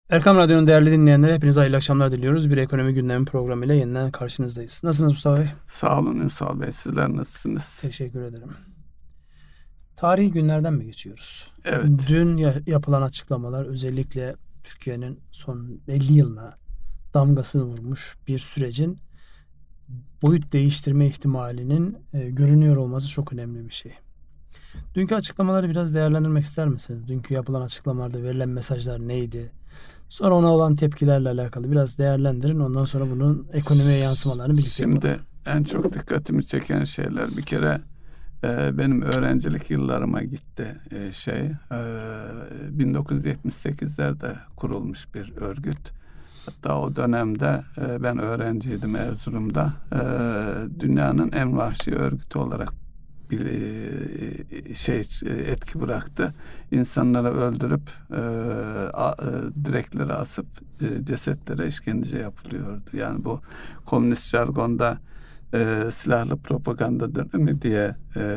Erkam Radyo'nun değerli dinleyenlere hepinize hayırlı akşamlar diliyoruz. Bir ekonomi gündemi programıyla yeniden karşınızdayız. Nasılsınız Mustafa Bey? Sağ olun Ünsal Bey. Sizler nasılsınız? Teşekkür ederim. Tarihi günlerden mi geçiyoruz? Evet. Dün yapılan açıklamalar özellikle Türkiye'nin son 50 yılına damgasını vurmuş bir sürecin boyut değiştirme ihtimalinin görünüyor olması çok önemli bir şey. Dünkü açıklamaları biraz değerlendirmek ister misiniz? Dünkü yapılan açıklamalarda verilen mesajlar neydi? Sonra ona olan tepkilerle alakalı biraz değerlendirin. Ondan sonra bunun ekonomiye yansımalarını birlikte yapalım. Şimdi en çok dikkatimi çeken şeyler bir kere benim öğrencilik yıllarıma gitti. 1978'lerde kurulmuş bir örgüt. Hatta o dönemde ben öğrenciydim Erzurum'da. Dünyanın en vahşi örgütü olarak bir etki bıraktı. İnsanları öldürüp direklere asıp cesetlere işkence yapılıyordu. Yani bu komünist jargonda silahlı propaganda dönemi diye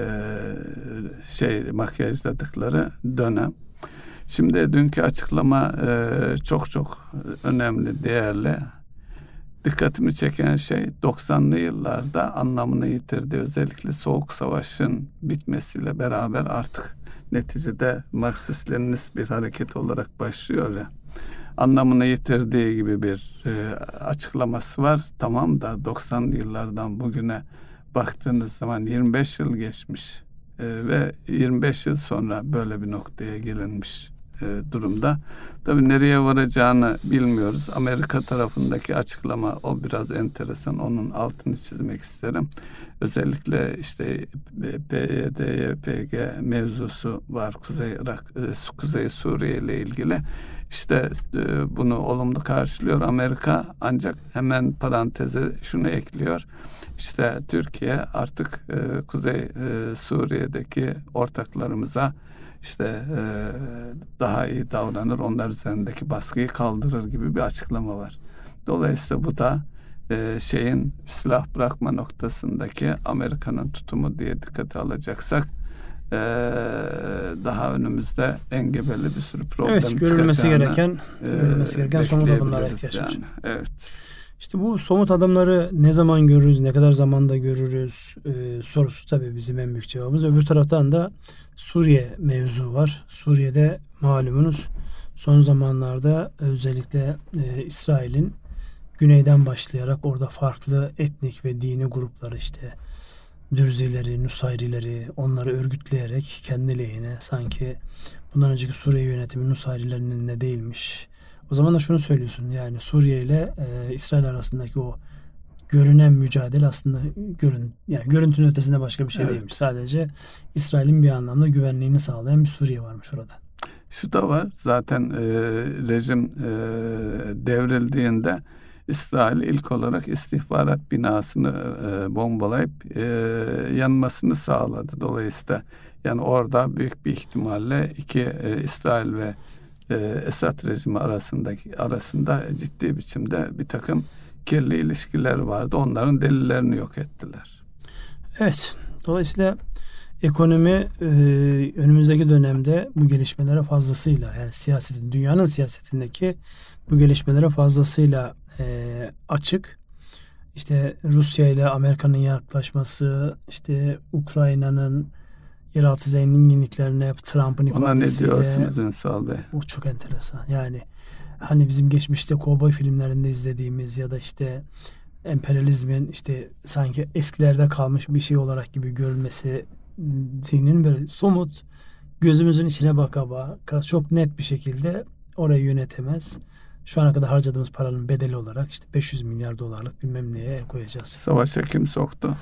makyajladıkları dönem. Şimdi dünkü açıklama çok önemli, değerli. Dikkatimi çeken şey 90'lı yıllarda anlamını yitirdi. Özellikle Soğuk Savaş'ın bitmesiyle beraber artık neticede Marksist-Leninist bir hareket olarak başlıyor ya. Anlamını yitirdiği gibi bir açıklaması var. Tamam da 90'lı yıllardan bugüne baktığınız zaman 25 yıl geçmiş ve 25 yıl sonra böyle bir noktaya gelinmiş durumda. Tabii nereye varacağını bilmiyoruz. Amerika tarafındaki açıklama o biraz enteresan. Onun altını çizmek isterim. Özellikle işte PYD, YPG mevzusu var. Kuzey Suriye ile ilgili. İşte bunu olumlu karşılıyor Amerika. Ancak hemen paranteze şunu ekliyor. İşte Türkiye artık Kuzey Suriye'deki ortaklarımıza işte daha iyi davranır, onlar üzerindeki baskıyı kaldırır gibi bir açıklama var. Dolayısıyla bu da silah bırakma noktasındaki Amerika'nın tutumu diye dikkate alacaksak daha önümüzde engebeli bir sürü problem çıkacağını görülmesi gereken somut adımlara ihtiyaç var. Yani. Evet. İşte bu somut adımları ne zaman görürüz, ne kadar zamanda görürüz sorusu tabii bizim en büyük cevabımız. Öbür taraftan da Suriye mevzu var. Suriye'de malumunuz son zamanlarda özellikle İsrail'in güneyden başlayarak orada farklı etnik ve dini grupları işte Dürzileri, Nusayrileri onları örgütleyerek kendi lehine sanki bundan önceki Suriye yönetimi Nusayrilerin elinde değilmiş. O zaman da şunu söylüyorsun yani Suriye ile İsrail arasındaki o görünen mücadele aslında görüntünün ötesinde başka bir şey değilmiş. Sadece İsrail'in bir anlamda güvenliğini sağlayan bir Suriye varmış orada. Şu da var zaten rejim devrildiğinde İsrail ilk olarak istihbarat binasını bombalayıp yanmasını sağladı. Dolayısıyla yani orada büyük bir ihtimalle İsrail ve Esad rejimi arasında ciddi biçimde bir takım kirli ilişkiler vardı. Onların delillerini yok ettiler. Evet. Dolayısıyla ekonomi önümüzdeki dönemde bu gelişmelere fazlasıyla yani dünyanın siyasetindeki bu gelişmelere fazlasıyla açık. İşte Rusya ile Amerika'nın yaklaşması, işte Ukrayna'nın yeraltı zenginliklerine Trump'ın ifadesiyle. Ona ne diyorsunuz Ünsal Bey? O çok enteresan. Yani hani bizim geçmişte kovboy filmlerinde izlediğimiz ya da işte emperyalizmin işte sanki eskilerde kalmış bir şey olarak gibi görülmesi zihninin böyle somut gözümüzün içine baka çok net bir şekilde orayı yönetemez. Şu ana kadar harcadığımız paranın bedeli olarak işte 500 milyar dolarlık bilmem neye koyacağız. Savaşa kim soktu?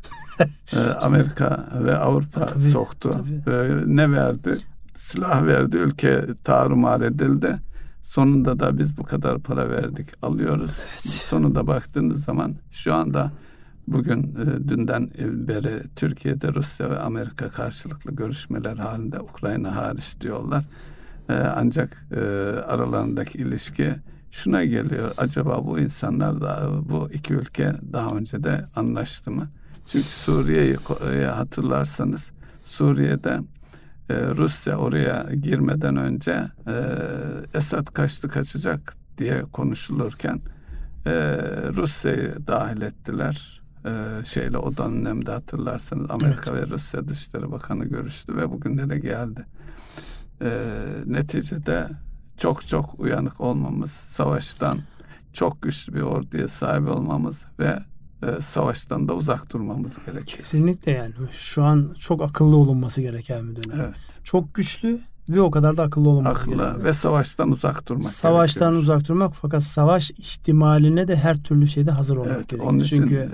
Amerika ve Avrupa soktu. Tabii. Ne verdi? Silah verdi. Ülke tarumar edildi. Sonunda da biz bu kadar para verdik. Alıyoruz. Evet. Sonunda baktığınız zaman şu anda bugün dünden beri Türkiye'de Rusya ve Amerika karşılıklı görüşmeler halinde Ukrayna hariç diyorlar. Ancak aralarındaki ilişki şuna geliyor. Acaba bu insanlar da bu iki ülke daha önce de anlaştı mı? Çünkü Suriye'yi hatırlarsanız Suriye'de Rusya oraya girmeden önce Esad kaçacak diye konuşulurken Rusya'yı dahil ettiler. O dönemde hatırlarsanız Amerika ve Rusya Dışişleri Bakanı görüştü ve bugünlere geldi. Neticede çok uyanık olmamız, savaştan çok güçlü bir orduya sahip olmamız ve savaştan da uzak durmamız gerekiyor. Kesinlikle yani. Şu an çok akıllı olunması gereken bir dönem. Evet. Çok güçlü ve o kadar da akıllı olunması gerekiyor. Ve savaştan uzak durmak Savaştan uzak durmak, fakat savaş ihtimaline de her türlü şeyde hazır olmak gerekiyor. Onun için, çünkü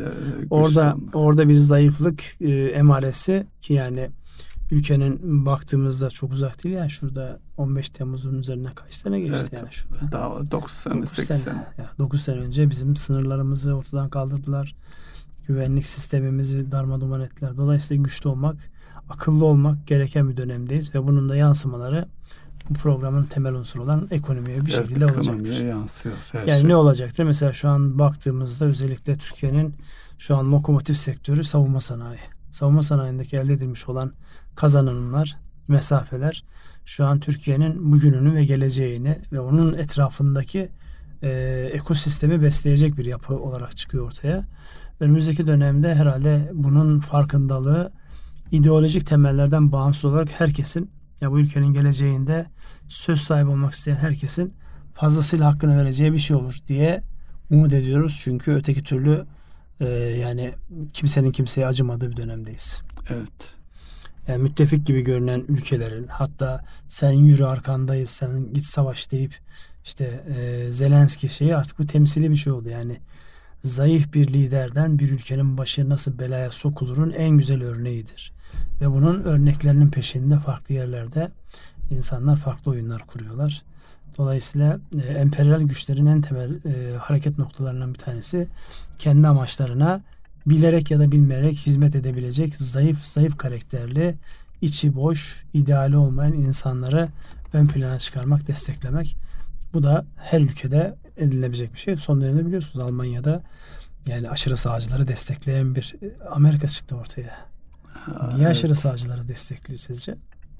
orada bir zayıflık emaresi ki yani ülkenin baktığımızda çok uzak değil yani, şurada 15 Temmuz'un üzerine kaç sene geçti yani şurada. Daha 9 sene 8 sene. Yani 9 sene önce bizim sınırlarımızı ortadan kaldırdılar. Güvenlik sistemimizi darmadağın ettiler. Dolayısıyla güçlü olmak, akıllı olmak gereken bir dönemdeyiz ve bunun da yansımaları bu programın temel unsuru olan ekonomiye bir şekilde olacaktır. Ekonomiye yansıyor. Yani ne olacaktır? Mesela şu an baktığımızda özellikle Türkiye'nin şu an lokomotif sektörü savunma sanayi. Savunma sanayindeki elde edilmiş olan kazanımlar, mesafeler şu an Türkiye'nin bugününü ve geleceğini ve onun etrafındaki ekosistemi besleyecek bir yapı olarak çıkıyor ortaya. Önümüzdeki dönemde herhalde bunun farkındalığı ideolojik temellerden bağımsız olarak herkesin, ya bu ülkenin geleceğinde söz sahibi olmak isteyen herkesin fazlasıyla hakkını vereceği bir şey olur diye umut ediyoruz. Çünkü öteki türlü yani kimsenin kimseye acımadığı bir dönemdeyiz. Evet. Yani müttefik gibi görünen ülkelerin, hatta sen yürü arkandayız, sen git savaş deyip işte Zelenski şeyi, artık bu temsili bir şey oldu. Yani zayıf bir liderden bir ülkenin başı nasıl belaya sokulurun en güzel örneğidir. Ve bunun örneklerinin peşinde farklı yerlerde insanlar farklı oyunlar kuruyorlar. Dolayısıyla emperyal güçlerin en temel hareket noktalarından bir tanesi kendi amaçlarına bilerek ya da bilmeyerek hizmet edebilecek zayıf karakterli, içi boş, ideali olmayan insanları ön plana çıkarmak, desteklemek. Bu da her ülkede edilebilecek bir şey. Son dönemde biliyorsunuz Almanya'da yani aşırı sağcıları destekleyen bir Amerika çıktı ortaya. Niye aşırı sağcıları destekliyor sizce?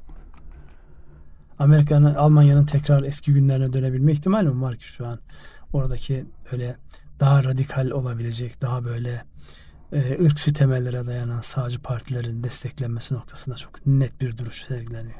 Almanya'nın tekrar eski günlerine dönebilme ihtimali mi var ki şu an? Oradaki böyle daha radikal olabilecek, daha böyle ırkçı temellere dayanan sağcı partilerin desteklenmesi noktasında çok net bir duruş sergileniyor.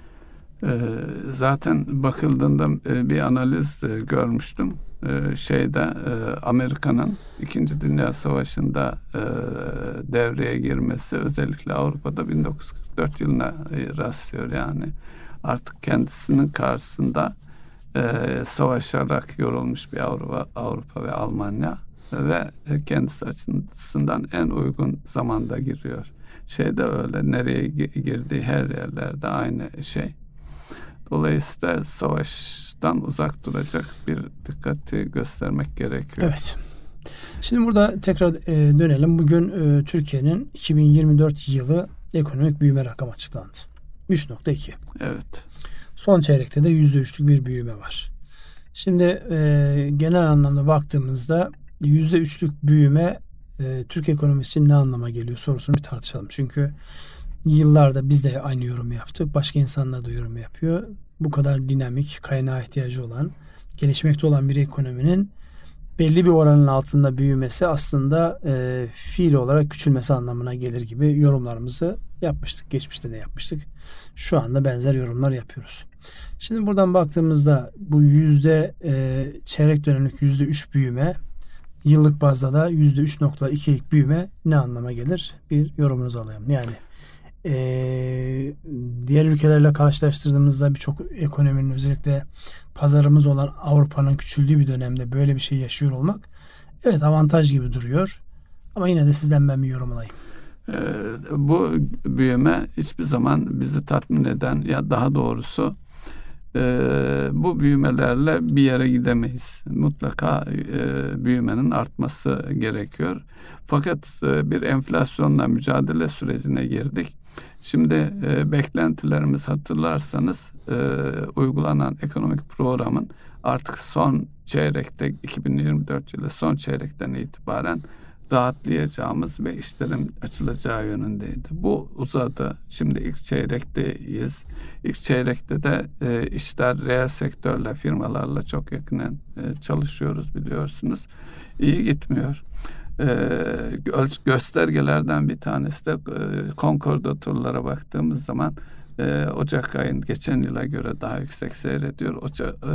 Zaten bakıldığında bir analiz görmüştüm. Amerika'nın 2. Dünya Savaşı'nda devreye girmesi özellikle Avrupa'da 1944 yılına rastlıyor yani. Artık kendisinin karşısında savaşarak yorulmuş bir Avrupa ve Almanya ve kendisi açısından en uygun zamanda giriyor. Öyle, nereye girdiği her yerlerde aynı şey. Dolayısıyla savaştan uzak duracak bir dikkati göstermek gerekiyor. Evet. Şimdi burada tekrar dönelim. Bugün Türkiye'nin 2024 yılı ekonomik büyüme rakamı açıklandı. 3.2. Evet. Son çeyrekte de %3'lük bir büyüme var. Şimdi genel anlamda baktığımızda %3'lük büyüme Türk ekonomisi için ne anlama geliyor sorusunu bir tartışalım. Çünkü yıllarda biz de aynı yorumu yaptık. Başka insanlar da yorum yapıyor. Bu kadar dinamik, kaynağa ihtiyacı olan, gelişmekte olan bir ekonominin belli bir oranın altında büyümesi aslında fiil olarak küçülmesi anlamına gelir gibi yorumlarımızı yapmıştık. Geçmişte de yapmıştık. Şu anda benzer yorumlar yapıyoruz. Şimdi buradan baktığımızda bu çeyrek dönemlik %3 büyüme, yıllık bazda da %3.2'lik büyüme ne anlama gelir? Bir yorumunuzu alayım. Yani diğer ülkelerle karşılaştırdığımızda birçok ekonominin, özellikle pazarımız olan Avrupa'nın küçüldüğü bir dönemde böyle bir şey yaşıyor olmak evet avantaj gibi duruyor. Ama yine de sizden ben bir yorum alayım. Bu büyüme hiçbir zaman bizi tatmin eden, ya daha doğrusu bu büyümelerle bir yere gidemeyiz. Mutlaka büyümenin artması gerekiyor. Fakat bir enflasyonla mücadele sürecine girdik. Şimdi beklentilerimiz, hatırlarsanız uygulanan ekonomik programın artık son çeyrekte, 2024 yılı son çeyrekten itibaren rahatlayacağımız ve işlerin açılacağı yönündeydi. Bu uzadı. Şimdi ilk çeyrekteyiz. İlk çeyrekte de işler reel sektörle, firmalarla çok yakından çalışıyoruz biliyorsunuz. İyi gitmiyor. Göstergelerden bir tanesi de konkordatorlara baktığımız zaman Ocak ayın geçen yıla göre daha yüksek seyrediyor.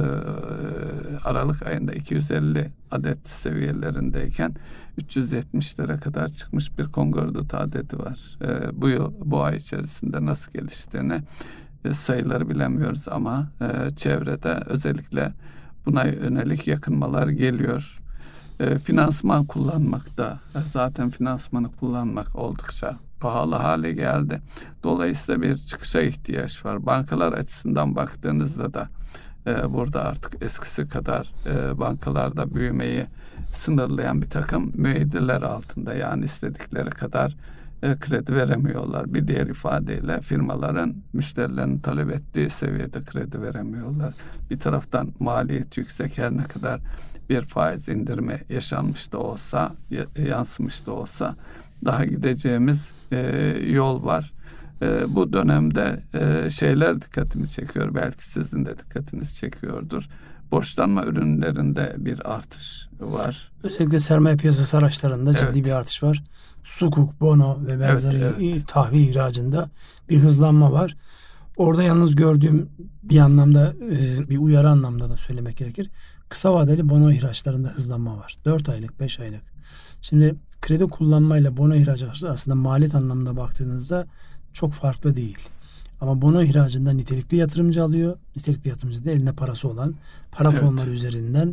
Aralık ayında 250 adet seviyelerindeyken 370'lere kadar çıkmış bir konkordato adedi var. Bu ay içerisinde nasıl geliştiğini sayıları bilemiyoruz ama çevrede özellikle buna yönelik yakınmalar geliyor. Finansman kullanmakta, zaten finansmanı kullanmak oldukça pahalı hale geldi. Dolayısıyla bir çıkışa ihtiyaç var. Bankalar açısından baktığınızda da burada artık eskisi kadar bankalarda büyümeyi sınırlayan bir takım müeyyideler altında, yani istedikleri kadar kredi veremiyorlar. Bir diğer ifadeyle firmaların müşterilerin talep ettiği seviyede kredi veremiyorlar. Bir taraftan maliyet yüksek, her ne kadar bir faiz indirimi yaşanmış da olsa, yansımış da olsa daha gideceğimiz yol var. Bu dönemde şeyler dikkatimi çekiyor. Belki sizin de dikkatiniz çekiyordur. Borçlanma ürünlerinde bir artış var. Özellikle sermaye piyasası araçlarında ciddi bir artış var. Sukuk, bono ve benzeri tahvil ihracında bir hızlanma var. Orada yalnız gördüğüm bir anlamda, bir uyarı anlamda da söylemek gerekir. Kısa vadeli bono ihraçlarında hızlanma var. 4 aylık, 5 aylık. Şimdi kredi kullanmayla bono ihracı aslında maliyet anlamında baktığınızda çok farklı değil. Ama bono ihracında nitelikli yatırımcı alıyor. Nitelikli yatırımcı da elinde parası olan, para fonları üzerinden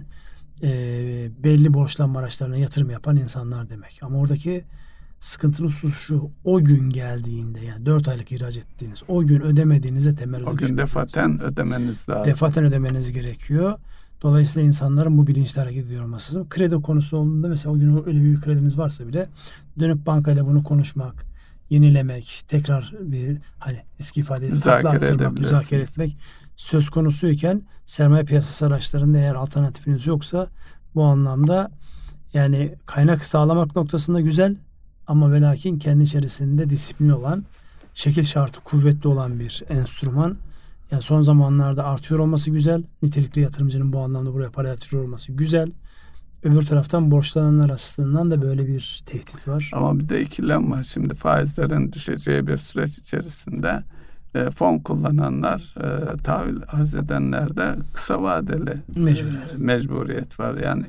belli borçlanma araçlarına yatırım yapan insanlar demek. Ama oradaki sıkıntılı husus şu: o gün geldiğinde, yani 4 aylık ihraç ettiğiniz o gün ödemediğinizde temel ödemiş. O gün defaten ödemeniz lazım. Defaten ödemeniz gerekiyor. Dolayısıyla insanların bu bilinçle hareket ediyor olması lazım. Kredi konusu olduğunda mesela o gün öyle bir krediniz varsa bile dönüp bankayla bunu konuşmak, yenilemek, tekrar bir eski ifadeyle müzakere etmek söz konusuyken, sermaye piyasası araçlarında eğer alternatifiniz yoksa bu anlamda yani kaynak sağlamak noktasında güzel ama ve lakin kendi içerisinde disiplin olan, şekil şartı kuvvetli olan bir enstrüman. Yani son zamanlarda artıyor olması güzel. Nitelikli yatırımcının bu anlamda buraya para yatırıyor olması güzel. Öbür taraftan borçlananlar açısından da böyle bir tehdit var. Ama bir de ikilem var. Şimdi faizlerin düşeceği bir süreç içerisinde fon kullananlar, tahvil arz edenlerde kısa vadeli mecburiyet var. Yani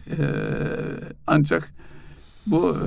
ancak bu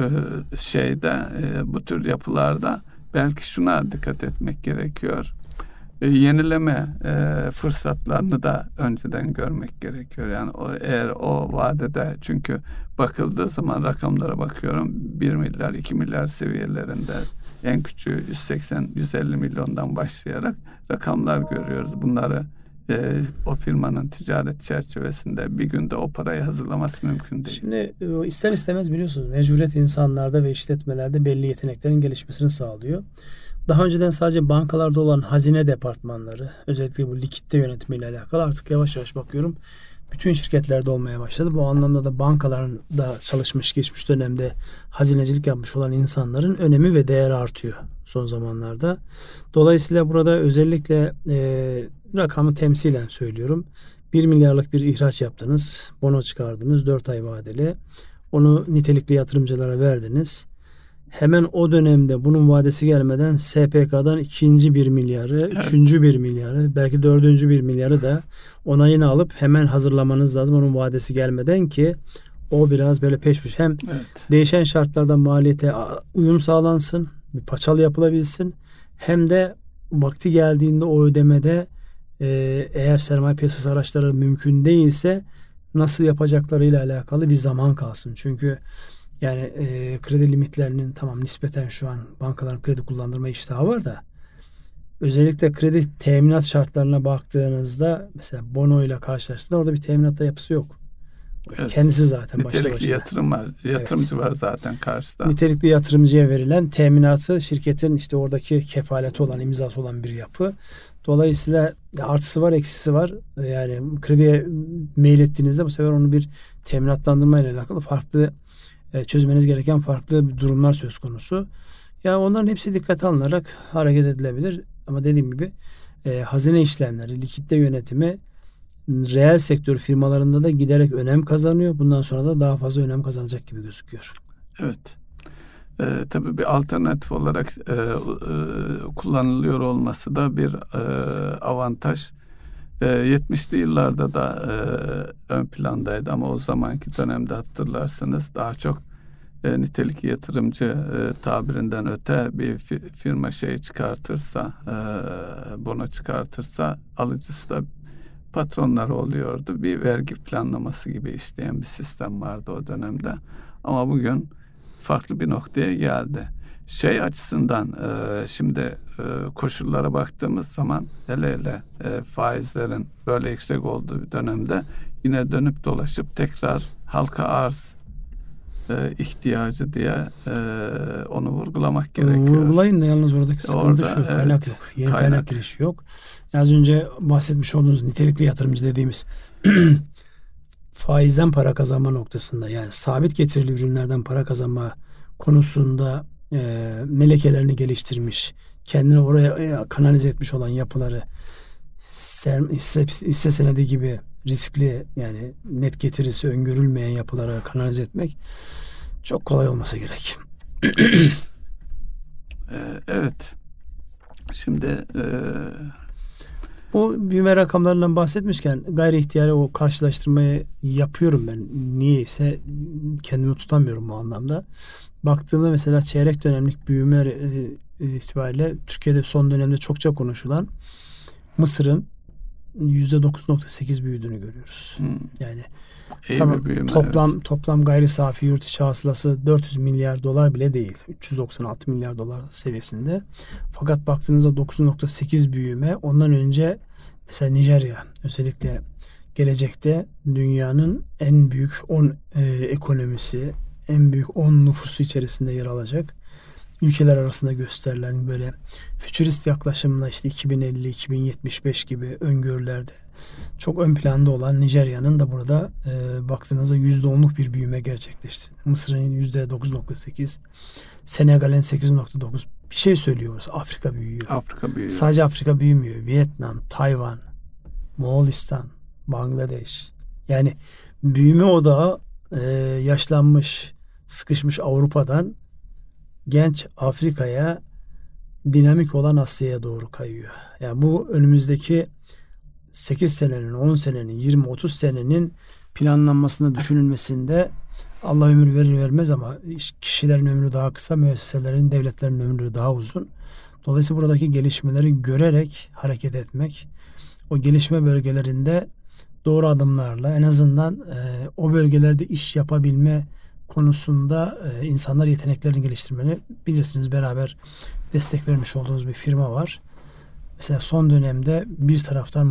bu tür yapılarda belki şuna dikkat etmek gerekiyor. Yenileme fırsatlarını da önceden görmek gerekiyor. Yani eğer o vadede, çünkü bakıldığı zaman rakamlara bakıyorum, 1 milyar 2 milyar seviyelerinde, en küçüğü 180-150 milyondan başlayarak rakamlar görüyoruz. Bunları o firmanın ticaret çerçevesinde bir günde o parayı hazırlaması mümkün değil. Şimdi ister istemez biliyorsunuz mecburiyet insanlarda ve işletmelerde belli yeteneklerin gelişmesini sağlıyor. Daha önceden sadece bankalarda olan hazine departmanları, özellikle bu likitte yönetimiyle alakalı, artık yavaş yavaş bakıyorum bütün şirketlerde olmaya başladı. Bu anlamda da bankaların da çalışmış, geçmiş dönemde hazinecilik yapmış olan insanların önemi ve değeri artıyor son zamanlarda. Dolayısıyla burada özellikle rakamı temsilen söylüyorum. 1 milyarlık bir ihraç yaptınız, bono çıkardınız 4 ay vadeli. Onu nitelikli yatırımcılara verdiniz. Hemen o dönemde bunun vadesi gelmeden SPK'dan ikinci 1 milyarı, üçüncü 1 milyarı, belki dördüncü 1 milyarı da onayını alıp hemen hazırlamanız lazım onun vadesi gelmeden ki o biraz böyle peş peşe hem değişen şartlarda maliyete uyum sağlansın, bir paçalı yapılabilsin, hem de vakti geldiğinde o ödemede eğer sermaye piyasası araçları mümkün değilse nasıl yapacaklarıyla alakalı bir zaman kalsın. Çünkü yani kredi limitlerinin tamam nispeten şu an bankaların kredi kullandırma iştahı var da özellikle kredi teminat şartlarına baktığınızda mesela bono ile karşılaştığında orada bir teminat da yapısı yok. Evet. Kendisi zaten başlı başına. Nitelikli yatırım var. Yatırımcı var zaten karşıda. Nitelikli yatırımcıya verilen teminatı şirketin işte oradaki kefaleti olan, imzası olan bir yapı. Dolayısıyla artısı var, eksisi var. Yani krediye mail ettiğinizde bu sefer onu bir teminatlandırma ile alakalı farklı çözmeniz gereken farklı durumlar söz konusu. Ya onların hepsi dikkate alınarak hareket edilebilir. Ama dediğim gibi hazine işlemleri, likitte yönetimi reel sektör firmalarında da giderek önem kazanıyor. Bundan sonra da daha fazla önem kazanacak gibi gözüküyor. Evet. Tabii bir alternatif olarak kullanılıyor olması da bir avantaj. 70'li yıllarda da ön plandaydı ama o zamanki dönemde hatırlarsanız daha çok nitelik yatırımcı tabirinden öte bir firma çıkartırsa, bono çıkartırsa alıcısı da patronları oluyordu. Bir vergi planlaması gibi işleyen bir sistem vardı o dönemde. Ama bugün farklı bir noktaya geldi. Açısından şimdi koşullara baktığımız zaman hele faizlerin böyle yüksek olduğu bir dönemde yine dönüp dolaşıp tekrar halka arz ihtiyacı diye onu vurgulamak gerekiyor. Vurgulayın da yalnız oradaki sıkıntı şu. Kaynak yok. Yeni kaynak girişi yok. Az önce bahsetmiş olduğunuz nitelikli yatırımcı dediğimiz faizden para kazanma noktasında, yani sabit getirili ürünlerden para kazanma konusunda melekelerini geliştirmiş, kendini oraya kanalize etmiş olan yapıları hisse senedi gibi riskli, yani net getirisi öngörülmeyen yapılara kanalize etmek çok kolay olmasa gerek. Evet. Şimdi bu büyüme rakamlarından bahsetmişken gayri ihtiyari o karşılaştırmayı yapıyorum ben. Niyeyse kendimi tutamıyorum bu anlamda. Baktığımda mesela çeyrek dönemlik büyüme itibariyle Türkiye'de son dönemde çokça konuşulan Mısır'ın %9.8 büyüdüğünü görüyoruz. Yani tamam, toplam gayri safi yurt içi hasılası 400 milyar dolar bile değil. 396 milyar dolar seviyesinde. Fakat baktığınızda 9.8 büyüme, ondan önce mesela Nijerya özellikle gelecekte dünyanın en büyük 10 ekonomisi, en büyük 10 nüfusu içerisinde yer alacak ülkeler arasında gösterilen böyle fütürist yaklaşımla 2050-2075 gibi öngörülerde çok ön planda olan Nijerya'nın da burada baktığınızda %10'luk bir büyüme gerçekleşti. Mısır'ın %9.8, Senegal'in 8.9. Bir şey söylüyoruz. Afrika büyüyor. Sadece Afrika büyümüyor. Vietnam, Tayvan, Moğolistan, Bangladeş. Yani büyüme odağı yaşlanmış, sıkışmış Avrupa'dan genç Afrika'ya, dinamik olan Asya'ya doğru kayıyor. Yani bu önümüzdeki 8 senenin, 10 senenin, 20-30 senenin planlanmasında, düşünülmesinde Allah ömür verir vermez ama kişilerin ömrü daha kısa, müesseselerin, devletlerin ömrü daha uzun. Dolayısıyla buradaki gelişmeleri görerek hareket etmek, o gelişme bölgelerinde doğru adımlarla en azından o bölgelerde iş yapabilme konusunda insanlar yeteneklerini geliştirmeli. Bilirsiniz, beraber destek vermiş olduğumuz bir firma var. Mesela son dönemde bir taraftan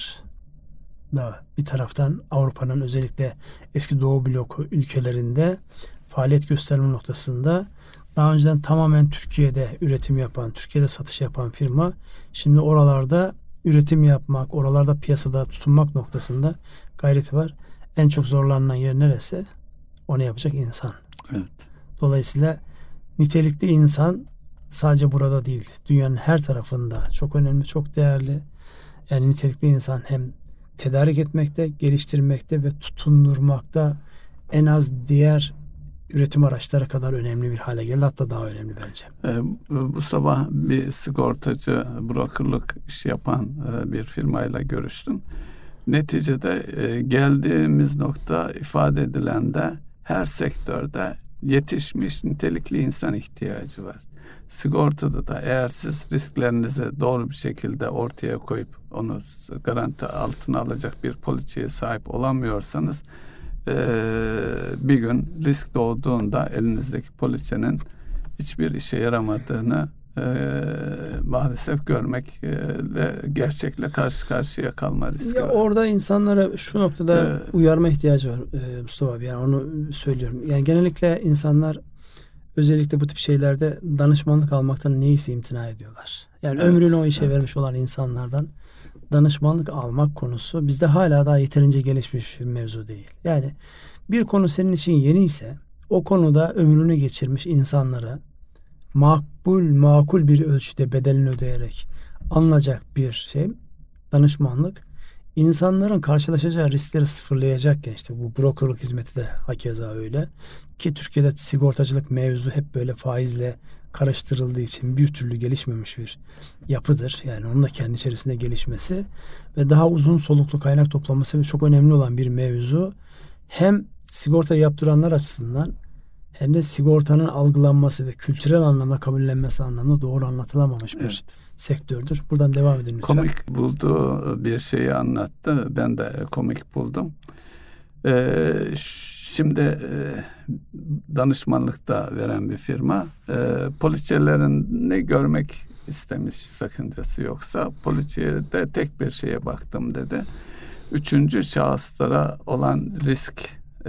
Mısır'da, bir taraftan Avrupa'nın özellikle eski Doğu bloku ülkelerinde faaliyet gösterme noktasında daha önceden tamamen Türkiye'de üretim yapan, Türkiye'de satış yapan firma şimdi oralarda üretim yapmak, oralarda piyasada tutunmak noktasında gayreti var. En çok zorlanan yer neresi? Onu yapacak insan. Evet. Dolayısıyla nitelikli insan sadece burada değil, dünyanın her tarafında çok önemli, çok değerli. Yani nitelikli insan hem tedarik etmekte, geliştirmekte ve tutundurmakta en az diğer üretim araçları kadar önemli bir hale geldi. Hatta daha önemli bence. Bu sabah bir sigortacı, brokerlık iş yapan bir firmayla görüştüm. Neticede geldiğimiz nokta ifade edilen de her sektörde yetişmiş nitelikli insan ihtiyacı var. Sigortada da eğer siz risklerinizi doğru bir şekilde ortaya koyup onu garanti altına alacak bir poliçeye sahip olamıyorsanız bir gün risk doğduğunda elinizdeki poliçenin hiçbir işe yaramadığını maalesef görmekle, gerçekle karşı karşıya kalma riski var. Orada insanlara şu noktada uyarma ihtiyacı var Mustafa abi. Yani onu söylüyorum. Yani genellikle insanlar özellikle bu tip şeylerde danışmanlık almaktan neyse imtina ediyorlar. Yani ömrünü o işe vermiş olan insanlardan danışmanlık almak konusu bizde hala daha yeterince gelişmiş bir mevzu değil. Yani bir konu senin için yeni ise o konuda ömrünü geçirmiş insanlara makul bir ölçüde bedelini ödeyerek alınacak bir şey, danışmanlık. İnsanların karşılaşacağı riskleri sıfırlayacakken, işte bu brokerlık hizmeti de hakeza öyle. Ki Türkiye'de sigortacılık mevzu hep böyle faizle karıştırıldığı için bir türlü gelişmemiş bir yapıdır. Yani onun da kendi içerisinde gelişmesi ve daha uzun soluklu kaynak toplaması çok önemli olan bir mevzu. Hem sigorta yaptıranlar açısından hem de sigortanın algılanması ve kültürel anlamda kabullenmesi anlamda doğru anlatılamamış bir sektördür. Buradan devam edin lütfen. Komik bulduğu bir şeyi anlattı. Ben de komik buldum. Şimdi danışmanlıkta veren bir firma poliçelerini görmek istemiş, sakıncası yoksa poliçeye de tek bir şeye baktım dedi. 3. şahıslara olan risk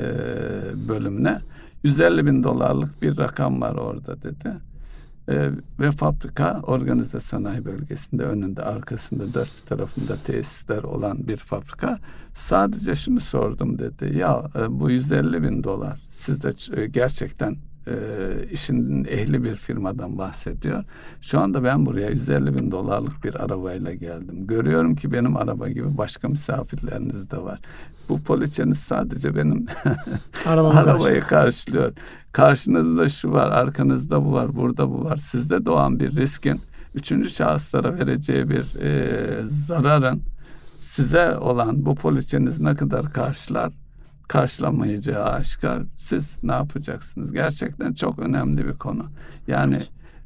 bölümüne $150.000 bir rakam var orada dedi. Ve fabrika organize sanayi bölgesinde, önünde arkasında dört tarafında tesisler olan bir fabrika. Sadece şunu sordum dedi. Ya bu $150.000 siz de gerçekten işin ehli bir firmadan bahsediyor. Şu anda ben buraya $150.000 bir arabayla geldim. Görüyorum ki benim araba gibi başka misafirleriniz de var. Bu poliçeniz sadece benim arabayı karşılıyor. Karşınızda şu var, arkanızda bu var, burada bu var. Sizde doğan bir riskin 3. şahıslara vereceği bir zararın size olan bu poliçeniz ne kadar karşılamayacağı aşikar. Siz ne yapacaksınız? Gerçekten çok önemli bir konu. Yani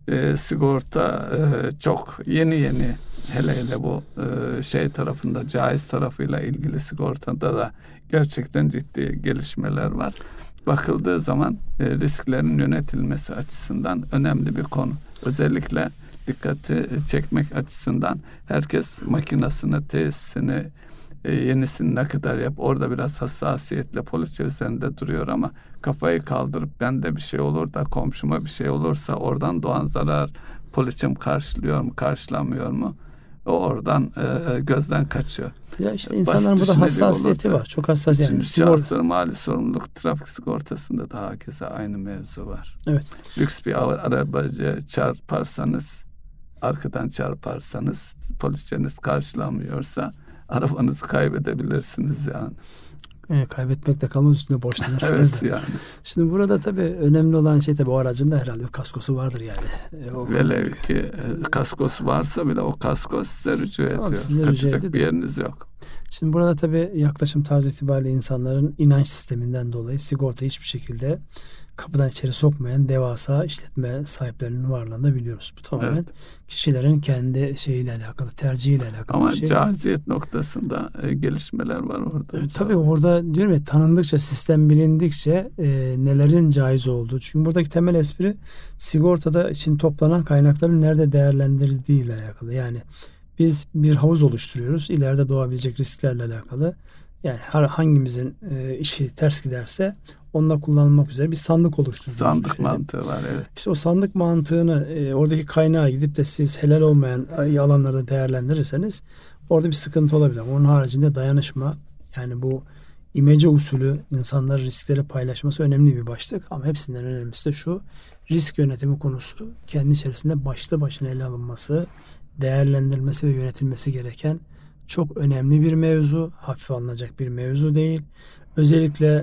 sigorta çok yeni hele bu tarafında, caiz tarafıyla ilgili sigortada da gerçekten ciddi gelişmeler var. Bakıldığı zaman risklerin yönetilmesi açısından önemli bir konu. Özellikle dikkati çekmek açısından herkes makinasını, tesisini, yenisini ne kadar yap, orada biraz hassasiyetle poliçe üzerinde duruyor ama kafayı kaldırıp bende bir şey olur da komşuma bir şey olursa oradan doğan zarar poliçem karşılıyor mu, karşılamıyor mu? O oradan gözden kaçıyor. Ya işte insanların burada hassasiyeti var. Çok hassas yani. Şahısların mali sorumluluk trafik sigortasında da herkese aynı mevzu var. Evet. Lüks bir arabacı çarparsanız, arkadan çarparsanız poliçeniz karşılamıyorsa arabanızı kaybedebilirsiniz yani. Kaybetmek de kalmaz, üstünde borçlanırsınız. Evet yani. Şimdi burada tabii önemli olan şey, tabii o aracın da herhalde bir kaskosu vardır yani. Velev ki kaskosu varsa bile o kasko size rücu ediyor. Kaçacak bir yeriniz yok. Şimdi burada tabii yaklaşım tarzı itibariyle insanların inanç sisteminden dolayı sigorta hiçbir şekilde kapıdan içeri sokmayan devasa işletme sahiplerinin varlığını da biliyoruz. Bu tamamen kişilerin kendi şeyiyle alakalı, tercihiyle alakalı. Ama bir şey. caiziyet noktasında gelişmeler var orada. Tabii orada diyorum ya, tanındıkça, sistem bilindikçe nelerin caiz olduğu. Çünkü buradaki temel espri sigortada için toplanan kaynakların nerede değerlendirildiği ile alakalı. Yani biz bir havuz oluşturuyoruz. İleride doğabilecek risklerle alakalı. Yani hangimizin işi ters giderse onunla kullanılmak üzere bir sandık oluşturuyoruz. Sandık mantığı var, evet. İşte o sandık mantığını oradaki kaynağa gidip de siz helal olmayan alanlarda değerlendirirseniz orada bir sıkıntı olabilir. Onun haricinde dayanışma, yani bu imece usulü insanların riskleri paylaşması önemli bir başlık. Ama hepsinden önemlisi de şu: risk yönetimi konusu kendi içerisinde başlı başına ele alınması, değerlendirilmesi ve yönetilmesi gereken çok önemli bir mevzu. Hafife alınacak bir mevzu değil. Özellikle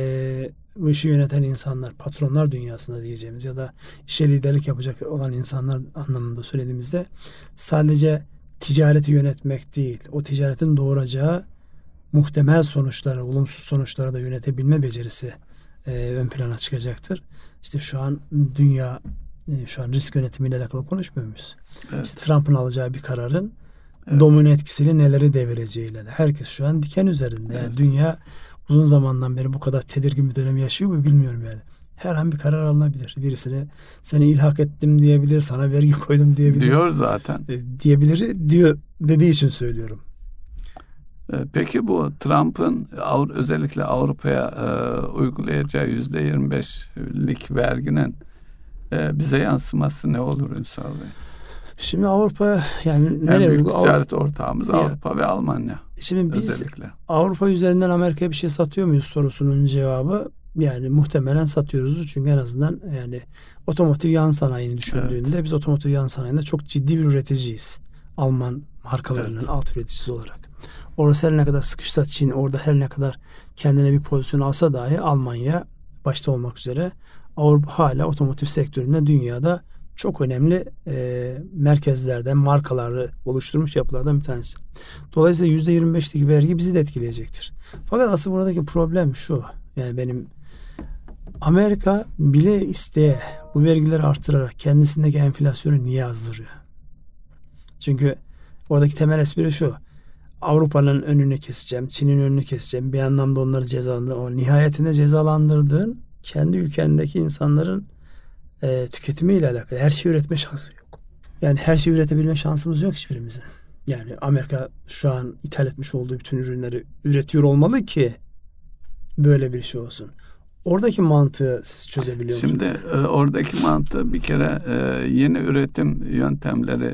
bu işi yöneten insanlar, patronlar dünyasında diyeceğimiz ya da işe liderlik yapacak olan insanlar anlamında söylediğimizde sadece ticareti yönetmek değil, o ticaretin doğuracağı muhtemel sonuçları, olumsuz sonuçları da yönetebilme becerisi ön plana çıkacaktır. İşte şu an dünya şu an risk yönetimiyle alakalı konuşmuyor muyuz? Evet. İşte Trump'ın alacağı bir kararın domino etkisiyle neleri devireceğiyle. Herkes şu an diken üzerinde. Yani dünya uzun zamandan beri bu kadar tedirgin bir dönem yaşıyor mu bilmiyorum yani. Her an bir karar alınabilir. Birisine seni ilhak ettim diyebilir, sana vergi koydum diyebilir. Diyor zaten. Diyor dediği için söylüyorum. Peki bu Trump'ın özellikle Avrupa'ya uygulayacağı %25'lik verginin bize yansıması ne olur Ünsal Bey? Şimdi Avrupa, yani en büyük ticaret ortağımız Avrupa ve Almanya. Şimdi biz özellikle Avrupa üzerinden Amerika'ya bir şey satıyor muyuz sorusunun cevabı Yani muhtemelen satıyoruz çünkü en azından yani otomotiv yan sanayini düşündüğünde biz otomotiv yan sanayinde çok ciddi bir üreticiyiz. Alman markalarının alt üreticisi olarak. Orası her ne kadar sıkışsa Çin, orada her ne kadar kendine bir pozisyon alsa dahi Almanya başta olmak üzere Avrupa hala otomotiv sektöründe dünyada çok önemli merkezlerden, markaları oluşturmuş yapılardan bir tanesi. Dolayısıyla %25'lik vergi bizi de etkileyecektir. Fakat asıl buradaki problem şu. Yani benim Amerika bile isteye bu vergileri artırarak kendisindeki enflasyonu niye azdırıyor? Çünkü oradaki temel espri şu. Avrupa'nın önünü keseceğim, Çin'in önünü keseceğim. Bir anlamda onları cezalandırdım. Ama nihayetinde cezalandırdığın kendi ülkendeki insanların tüketimiyle alakalı. Her şeyi üretme şansı yok. Yani her şeyi üretebilme şansımız yok hiçbirimizin. Yani Amerika şu an ithal etmiş olduğu bütün ürünleri üretiyor olmalı ki böyle bir şey olsun. Oradaki mantığı siz çözebiliyor musunuz? Şimdi oradaki mantığı bir kere yeni üretim yöntemleri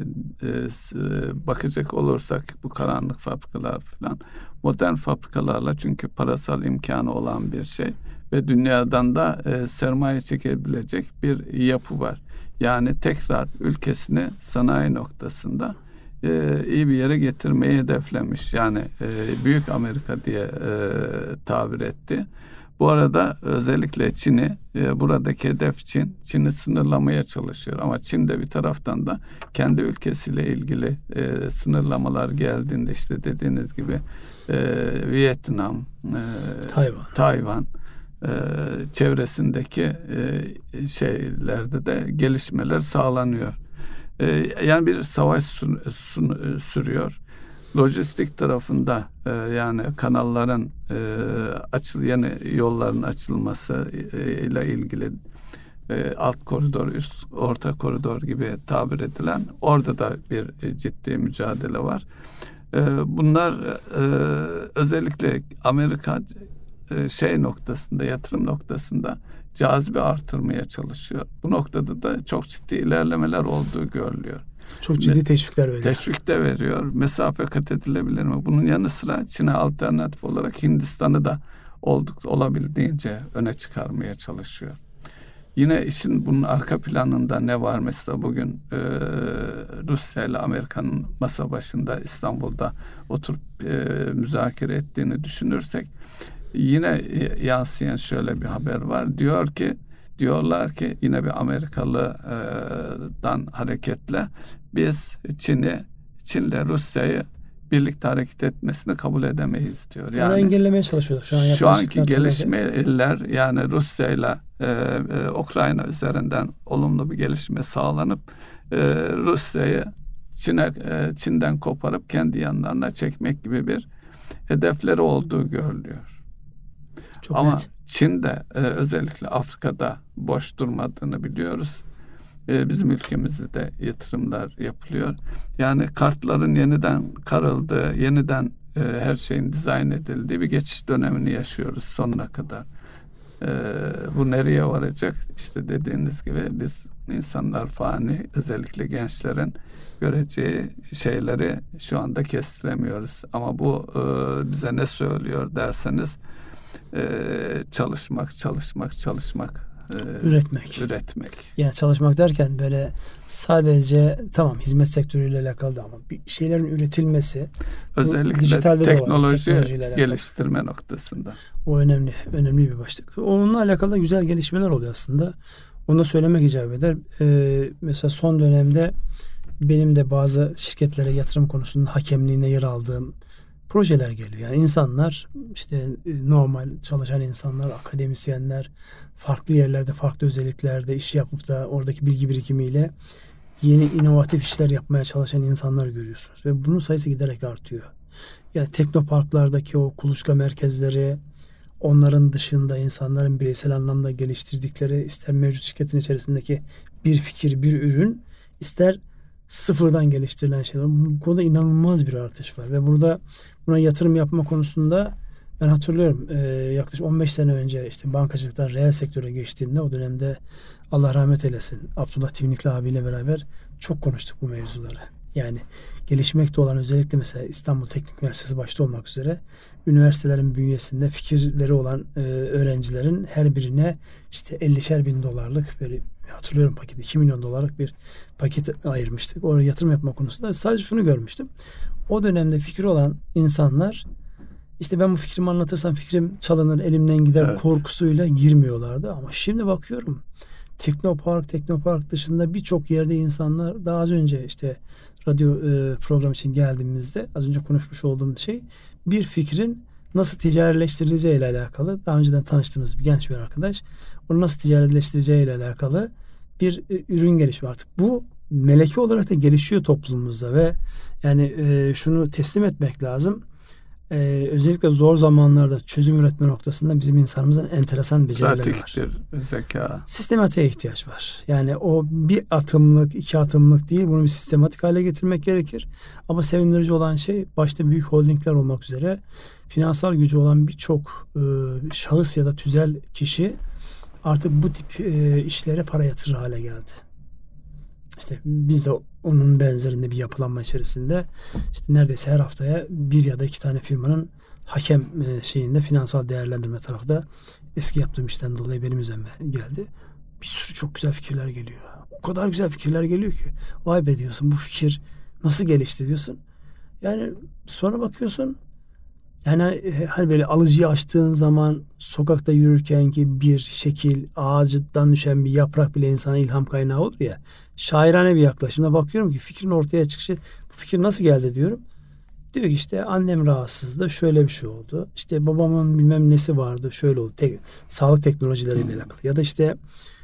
bakacak olursak bu karanlık fabrikalar falan modern fabrikalarla çünkü parasal imkanı olan bir şey ve dünyadan da sermaye çekebilecek bir yapı var. Yani tekrar ülkesini sanayi noktasında iyi bir yere getirmeyi hedeflemiş. Yani Büyük Amerika diye tabir etti. Bu arada özellikle Çin'i buradaki hedef Çin'i sınırlamaya çalışıyor. Ama Çin de bir taraftan da kendi ülkesiyle ilgili sınırlamalar geldiğinde işte dediğiniz gibi Vietnam, Tayvan çevresindeki şeylerde de gelişmeler sağlanıyor. Yani bir savaş sürüyor. Lojistik tarafında yani kanalların yeni yolların açılması ile ilgili alt koridor, orta koridor gibi tabir edilen orada da bir ciddi mücadele var. Bunlar özellikle Amerika noktasında, yatırım noktasında cazibe artırmaya çalışıyor. Bu noktada da çok ciddi ilerlemeler olduğu görülüyor. Çok ciddi teşvikler veriyor. Teşvik de veriyor. Mesafe kat edilebilir mi? Bunun yanı sıra Çin'e alternatif olarak Hindistan'ı da olabildiğince öne çıkarmaya çalışıyor. Yine işin bunun arka planında ne var? Mesela bugün Rusya ile Amerika'nın masa başında İstanbul'da oturup müzakere ettiğini düşünürsek yine yansıyan şöyle bir haber var. Diyorlar ki yine bir Amerikalı'dan hareketle biz Çin'le Rusya'yı birlikte hareket etmesini kabul edemeyiz diyor. Yani engellemeye çalışıyorlar. Şu anki gelişmeler yani Rusya ile Ukrayna üzerinden olumlu bir gelişme sağlanıp Rusya'yı Çin'den koparıp kendi yanlarına çekmek gibi bir hedefleri olduğu görülüyor. Çok ama net. Çin de özellikle Afrika'da boş durmadığını biliyoruz. Bizim ülkemizde de yatırımlar yapılıyor. Yani kartların yeniden karıldığı, yeniden her şeyin dizayn edildiği bir geçiş dönemini yaşıyoruz sonuna kadar. Bu nereye varacak? İşte dediğiniz gibi biz insanlar fani, özellikle gençlerin göreceği şeyleri şu anda kestiremiyoruz. Ama bu bize ne söylüyor derseniz çalışmak. Üretmek. Yani çalışmak derken böyle sadece tamam hizmet sektörüyle alakalı ama bir şeylerin üretilmesi özellikle teknoloji geliştirme noktasında. O önemli bir başlık. Onunla alakalı güzel gelişmeler oluyor aslında. Onu da söylemek icap eder. Mesela son dönemde benim de bazı şirketlere yatırım konusunda hakemliğine yer aldığım projeler geliyor. Yani insanlar işte normal çalışan insanlar, akademisyenler farklı yerlerde, farklı özelliklerde iş yapıp da oradaki bilgi birikimiyle yeni inovatif işler yapmaya çalışan insanlar görüyorsunuz. Ve bunun sayısı giderek artıyor. Yani teknoparklardaki o kuluçka merkezleri, onların dışında insanların bireysel anlamda geliştirdikleri ister mevcut şirketin içerisindeki bir fikir, bir ürün, ister sıfırdan geliştirilen şeyler. Bu konuda inanılmaz bir artış var. Ve burada buna yatırım yapma konusunda ben hatırlıyorum yaklaşık 15 sene önce işte bankacılıktan reel sektöre geçtiğimde o dönemde Allah rahmet eylesin Abdullah Tivnikli abiyle beraber çok konuştuk bu mevzuları. Yani gelişmekte olan, özellikle mesela İstanbul Teknik Üniversitesi başta olmak üzere üniversitelerin bünyesinde fikirleri olan öğrencilerin her birine işte 50'şer bin dolarlık, böyle hatırlıyorum, paketi 2 milyon dolarlık bir paket ayırmıştık. Oraya yatırım yapma konusunda sadece şunu görmüştüm. O dönemde fikri olan insanlar, işte ben bu fikrimi anlatırsam fikrim çalınır, elimden gider korkusuyla girmiyorlardı. Ama şimdi bakıyorum, Teknopark dışında birçok yerde insanlar, daha az önce işte radyo program için geldiğimizde az önce konuşmuş olduğum şey, bir fikrin nasıl ticarileştirileceği ile alakalı, daha önceden tanıştığımız bir genç bir arkadaş, onu nasıl ticarileştireceği ile alakalı bir ürün gelişimi. Artık bu meleki olarak da gelişiyor toplumumuzda ve yani şunu teslim etmek lazım. Özellikle zor zamanlarda çözüm üretme noktasında bizim insanımızın enteresan becerileri var. Pratiktir, zeka. Sistematiğe ihtiyaç var. Yani o bir atımlık, 2 atımlık değil, bunu bir sistematik hale getirmek gerekir. Ama sevindirici olan şey, başta büyük holdingler olmak üzere finansal gücü olan birçok şahıs ya da tüzel kişi artık bu tip işlere para yatırır hale geldi. İşte biz de onun benzerinde bir yapılanma içerisinde işte neredeyse her haftaya 1 ya da 2 tane firmanın hakem şeyinde, finansal değerlendirme tarafta, eski yaptığım işten dolayı benim üzerime geldi. Bir sürü çok güzel fikirler geliyor. O kadar güzel fikirler geliyor ki vay be diyorsun, bu fikir nasıl gelişti diyorsun. Yani sonra bakıyorsun, yani hani böyle alıcıyı açtığın zaman sokakta yürürken ki bir şekil, ağaçtan düşen bir yaprak bile insana ilham kaynağı olur ya. Şairane bir yaklaşımda bakıyorum ki fikrin ortaya çıkışı, bu fikir nasıl geldi diyorum. Diyor ki işte annem rahatsızdı, şöyle bir şey oldu. İşte babamın bilmem nesi vardı, şöyle oldu. Sağlık teknolojileriyle alakalı. Ya da işte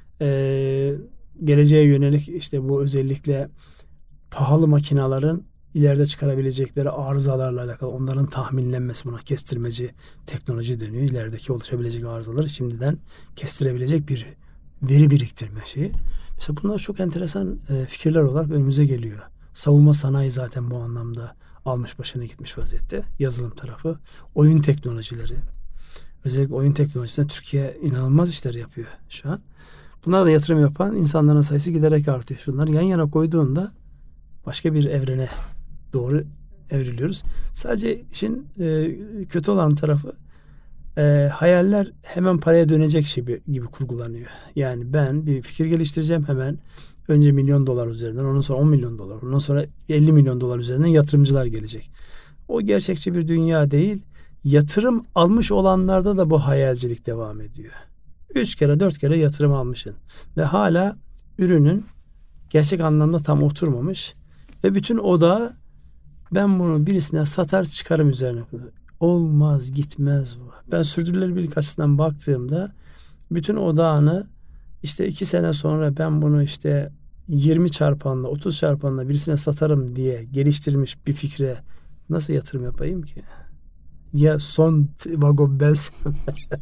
geleceğe yönelik, işte bu özellikle pahalı makinaların ileride çıkarabilecekleri arızalarla alakalı, onların tahminlenmesi, buna kestirmeci teknoloji deniyor. İlerideki oluşabilecek arızaları şimdiden kestirebilecek bir veri biriktirme şeyi. Mesela bunlar çok enteresan fikirler olarak önümüze geliyor. Savunma sanayi zaten bu anlamda almış başını gitmiş vaziyette. Yazılım tarafı, oyun teknolojileri. Özellikle oyun teknolojisinde Türkiye inanılmaz işler yapıyor şu an. Bunlara da yatırım yapan insanların sayısı giderek artıyor. Şunları yan yana koyduğunda başka bir evrene doğru evriliyoruz. Sadece işin kötü olan tarafı, hayaller hemen paraya dönecek gibi kurgulanıyor. Yani ben bir fikir geliştireceğim, hemen önce $1 milyon üzerinden, ondan sonra $10 milyon, ondan sonra $50 milyon üzerinden yatırımcılar gelecek. O gerçekçi bir dünya değil. Yatırım almış olanlarda da bu hayalcilik devam ediyor. 3 kere 4 kere yatırım almışsın ve hala ürünün gerçek anlamda tam oturmamış ve bütün odağı ben bunu birisine satar çıkarım üzerine. Olmaz, gitmez bu. Ben sürdürülebilirlik açısından baktığımda bütün odağını işte 2 sene sonra ben bunu işte 20 çarpanla 30 çarpanla birisine satarım diye geliştirmiş bir fikre nasıl yatırım yapayım ki? Ya son vagon bensem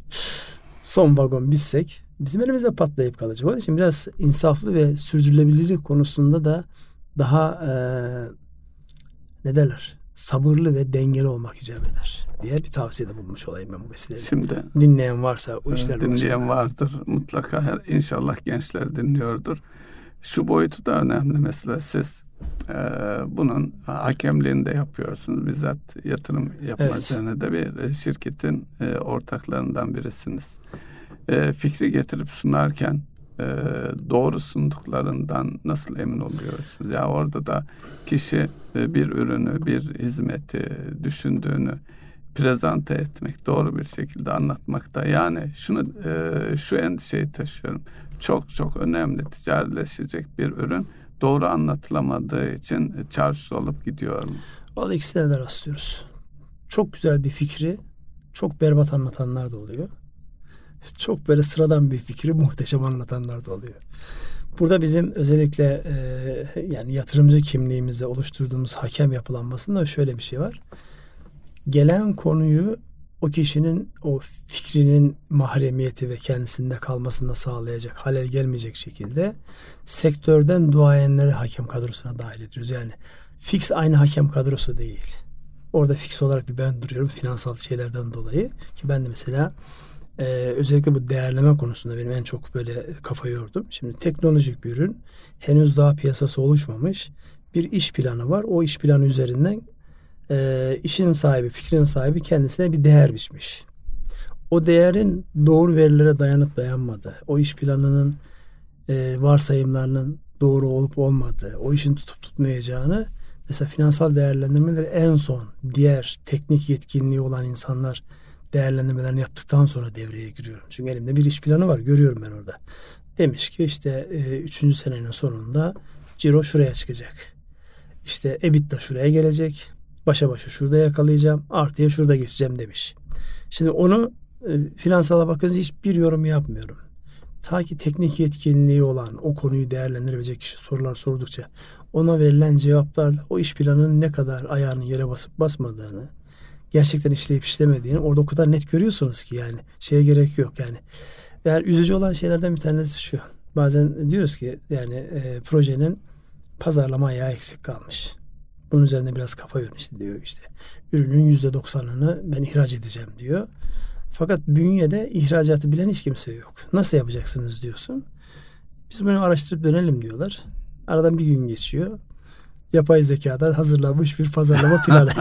son vagon bizsek bizim elimizde patlayıp kalacak. Onun için biraz insaflı ve sürdürülebilirlik konusunda da daha ne derler? Sabırlı ve dengeli olmak icap eder diye bir tavsiyede bulmuş olayım ben bu vesileyle. Şimdi dinleyen varsa o işler dinleyen vardır mutlaka, inşallah gençler dinliyordur. Şu boyutu da önemli, mesela siz bunun hakemliğini de yapıyorsunuz, bizzat yatırım yapma üzerine de bir şirketin ortaklarından birisiniz. Fikri getirip sunarken doğru sunduklarından nasıl emin oluyorsunuz? Ya orada da kişi bir ürünü, bir hizmeti düşündüğünü prezente etmek, doğru bir şekilde anlatmakta. Yani şu endişeyi taşıyorum. Çok çok önemli, ticarileşecek bir ürün doğru anlatılamadığı için çarşı olup gidiyor mu? Vallahi ikisine de rastlıyoruz. Çok güzel bir fikri çok berbat anlatanlar da oluyor. Çok böyle sıradan bir fikri muhteşem anlatanlar da oluyor. Burada bizim özellikle yani yatırımcı kimliğimizde oluşturduğumuz hakem yapılanmasında şöyle bir şey var. Gelen konuyu o kişinin o fikrinin mahremiyeti ve kendisinde kalmasını da sağlayacak, halel gelmeyecek şekilde sektörden duayenleri hakem kadrosuna dahil ediyoruz. Yani fix aynı hakem kadrosu değil. Orada fix olarak bir ben duruyorum finansal şeylerden dolayı ki ben de mesela özellikle bu değerleme konusunda benim en çok böyle kafa yordum. Şimdi teknolojik bir ürün henüz daha piyasası oluşmamış bir iş planı var. O iş planı üzerinden işin sahibi, fikrin sahibi kendisine bir değer biçmiş. O değerin doğru verilere dayanıp dayanmadığı, o iş planının varsayımlarının doğru olup olmadığı, o işin tutup tutmayacağını, mesela finansal değerlendirmeleri en son diğer teknik yetkinliği olan insanlar değerlendirmelerini yaptıktan sonra devreye giriyorum. Çünkü elimde bir iş planı var, görüyorum ben orada. Demiş ki işte 3. senenin sonunda ciro şuraya çıkacak. İşte EBITDA şuraya gelecek. Başa şurada yakalayacağım. Artıya şurada geçeceğim demiş. Şimdi onu finansala bakınca hiçbir yorum yapmıyorum. Ta ki teknik yetkinliği olan, o konuyu değerlendirebilecek kişi sorular sordukça ona verilen cevaplarla o iş planının ne kadar ayağının yere basıp basmadığını, gerçekten işleyip işlemediğini orada o kadar net görüyorsunuz ki yani şeye gerek yok yani. Yani üzücü olan şeylerden bir tanesi şu. Bazen diyoruz ki yani projenin pazarlama ayağı eksik kalmış. Bunun üzerine biraz kafa yorun işte diyor işte. Ürünün %90'ını ben ihraç edeceğim diyor. Fakat bünyede ihracatı bilen hiç kimse yok. Nasıl yapacaksınız diyorsun. Biz bunu araştırıp dönelim diyorlar. Aradan bir gün geçiyor. Yapay zekadan hazırlanmış bir pazarlama planı.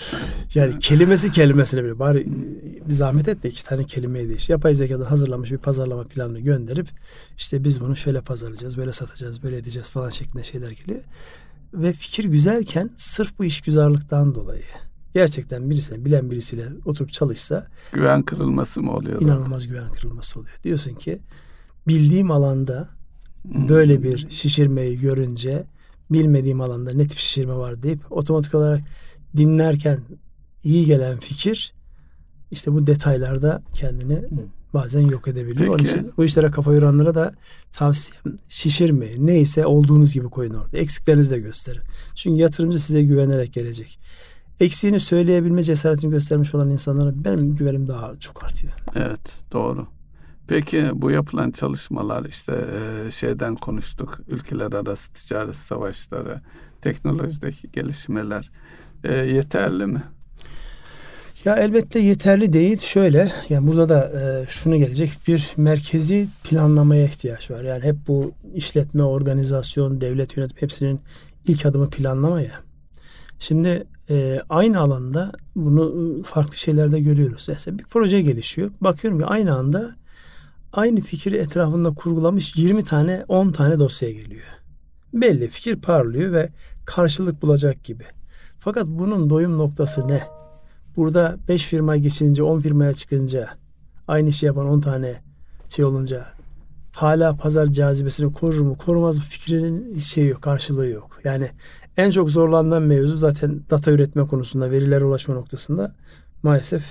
Yani kelimesine bile bari bir zahmet et de 2 tane kelimeyi değiş. Yapay zekadan hazırlanmış bir pazarlama planını gönderip işte biz bunu şöyle pazarlayacağız, böyle satacağız, böyle edeceğiz falan şeklinde şeyler geliyor. Ve fikir güzelken sırf bu işgüzarlıktan dolayı gerçekten bilen birisiyle oturup çalışsa güven kırılması mı oluyor? İnanılmaz güven kırılması oluyor. Diyorsun ki bildiğim alanda böyle bir şişirmeyi görünce bilmediğim alanda ne tip şişirme var deyip otomatik olarak dinlerken iyi gelen fikir işte bu detaylarda kendini bazen yok edebiliyor. Peki. Onun için bu işlere kafa yoranlara da tavsiyem şişirmeyin. Neyse olduğunuz gibi koyun orada. Eksiklerinizi de gösterin. Çünkü yatırımcı size güvenerek gelecek. Eksiğini söyleyebilme cesaretini göstermiş olan insanlara benim güvenim daha çok artıyor. Evet, doğru. Peki bu yapılan çalışmalar işte şeyden konuştuk. Ülkeler arası ticaret savaşları, teknolojideki gelişmeler yeterli mi? Ya elbette yeterli değil. Şöyle yani burada da şunu gelecek, bir merkezi planlamaya ihtiyaç var. Yani hep bu işletme, organizasyon, devlet yönetim hepsinin ilk adımı planlama ya. Şimdi aynı alanda bunu farklı şeylerde görüyoruz. Mesela bir proje gelişiyor. Bakıyorum ki aynı anda aynı fikri etrafında kurgulamış 20 tane 10 tane dosya geliyor. Belli fikir parlıyor ve karşılık bulacak gibi. Fakat bunun doyum noktası ne? Burada 5 firma geçince 10 firmaya çıkınca aynı işi yapan 10 tane şey olunca hala pazar cazibesini korur mu korumaz mı fikrinin şeyi yok, karşılığı yok. Yani en çok zorlanan mevzu zaten data üretme konusunda, verilere ulaşma noktasında maalesef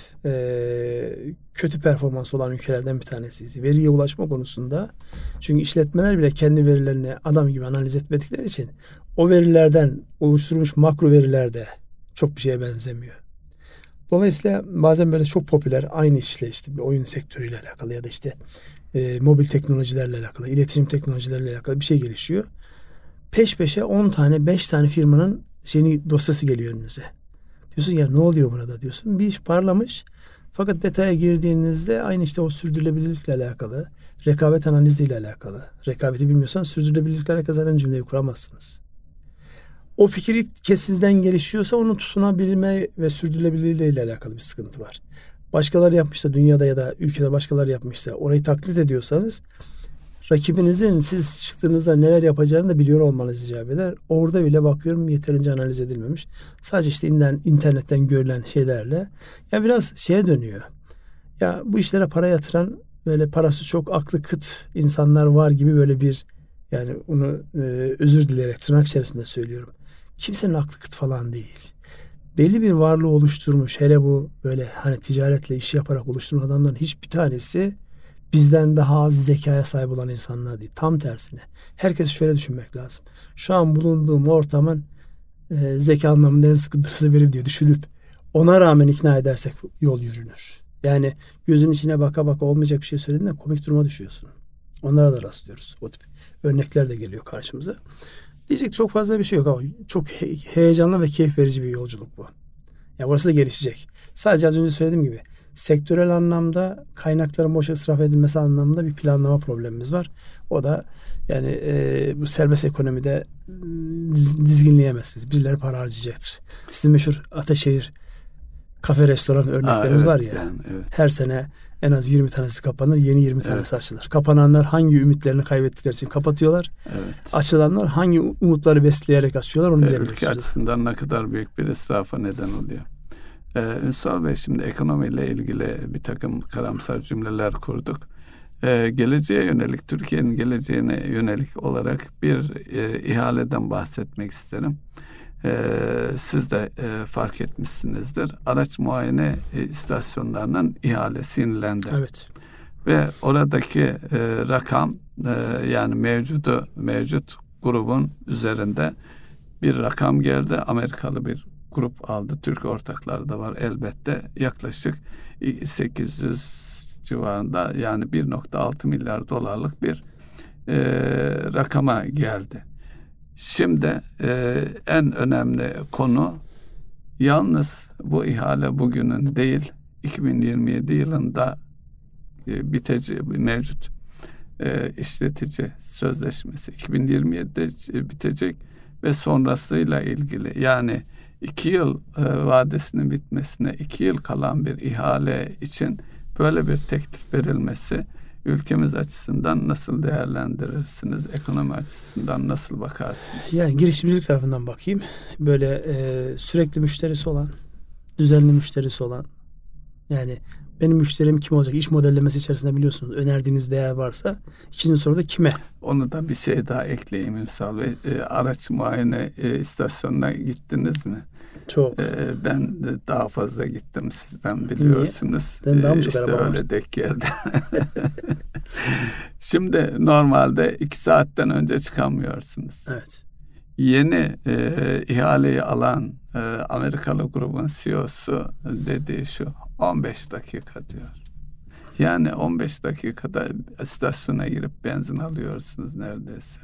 kötü performans olan ülkelerden bir tanesiyiz. Veriye ulaşma konusunda, çünkü işletmeler bile kendi verilerini adam gibi analiz etmedikleri için o verilerden oluşturulmuş makro verilerde çok bir şeye benzemiyor. Dolayısıyla bazen böyle çok popüler aynı işle işte bir oyun sektörüyle alakalı ya da işte mobil teknolojilerle alakalı, iletişim teknolojileriyle alakalı bir şey gelişiyor. Peş peşe 10 tane 5 tane firmanın dosyası geliyor önünüze. Diyorsun ya ne oluyor burada diyorsun. Bir iş parlamış fakat detaya girdiğinizde aynı işte o sürdürülebilirlikle alakalı, rekabet analiziyle alakalı. Rekabeti bilmiyorsan sürdürülebilirlikle alakalı zaten cümleyi kuramazsınız. O fikir ilk kez sizden gelişiyorsa onun tutunabilme ve sürdürülebilirliği ile alakalı bir sıkıntı var. Başkaları yapmışsa dünyada ya da ülkede başkaları yapmışsa orayı taklit ediyorsanız rakibinizin siz çıktığınızda neler yapacağını da biliyor olmanız icap eder. Orada bile bakıyorum yeterince analiz edilmemiş. Sadece işte internetten görülen şeylerle ya biraz şeye dönüyor. Ya bu işlere para yatıran böyle parası çok aklı kıt insanlar var gibi böyle bir yani onu özür dileyerek tırnak içerisinde söylüyorum. Kimsenin aklı kıt falan değil. Belli bir varlığı oluşturmuş. Hele bu böyle hani ticaretle iş yaparak oluşturmuş adamların hiçbir tanesi bizden daha az zekaya sahip olan insanlar değil. Tam tersine. Herkesi şöyle düşünmek lazım. Şu an bulunduğum ortamın zeka anlamında en sıkıntısı benim diye düşünüp ona rağmen ikna edersek yol yürünür. Yani gözün içine baka baka olmayacak bir şey söylediğinde komik duruma düşüyorsun. Onlara da rastlıyoruz. O tip örnekler de geliyor karşımıza. Diyecek çok fazla bir şey yok ama çok heyecanlı ve keyif verici bir yolculuk bu. Ya burası da gelişecek. Sadece az önce söylediğim gibi sektörel anlamda kaynakların boşa israf edilmesi anlamında bir planlama problemimiz var. O da yani bu serbest ekonomide dizginleyemezsiniz. Birileri para harcayacaktır. Sizin meşhur Ataşehir kafe restoran örnekleriniz var ya. Yani, evet. Her sene en az 20 tanesi kapanır, yeni 20 tanesi açılır. Kapananlar hangi ümitlerini kaybettikleri için kapatıyorlar. Evet. Açılanlar hangi umutları besleyerek açıyorlar onu bilemiyoruz. Ülke açısından ne kadar büyük bir israfa neden oluyor. Ünsal Bey, şimdi ekonomiyle ilgili bir takım karamsar cümleler kurduk. Geleceğe yönelik, Türkiye'nin geleceğine yönelik olarak bir ihaleden bahsetmek isterim. Siz de fark etmişsinizdir. Araç muayene istasyonlarının ihalesi yenilendi. Evet. Ve oradaki rakam yani mevcut grubun üzerinde bir rakam geldi. Amerikalı bir grup aldı. Türk ortakları da var elbette. Yaklaşık 800 civarında, yani 1.6 milyar dolarlık bir rakama geldi. Şimdi en önemli konu, yalnız bu ihale bugünün değil, 2027 yılında mevcut işletici sözleşmesi 2027'de bitecek ve sonrasıyla ilgili, yani 2 yıl vadesinin bitmesine 2 yıl kalan bir ihale için böyle bir teklif verilmesi ülkemiz açısından nasıl değerlendirirsiniz? Ekonomi açısından nasıl bakarsınız? Yani girişimcilik tarafından bakayım. Böyle sürekli müşterisi olan, düzenli müşterisi olan, yani benim müşterim kim olacak? İş modellemesi içerisinde biliyorsunuz. Önerdiğiniz değer varsa ikinci soruda kime? Onu da bir şey daha ekleyeyim Ünsal Bey. Araç muayene istasyonuna gittiniz mi? Çok. Ben de daha fazla gittim sizden, biliyorsunuz. Niye? Daha mı çok işte araba öyle var? denk geldi. Şimdi normalde 2 saatten önce çıkamıyorsunuz. Evet. Yeni ihaleyi alan Amerikalı grubun CEO'su dediği şu: 15 dakika diyor. Yani 15 dakikada istasyona girip benzin alıyorsunuz neredeyse.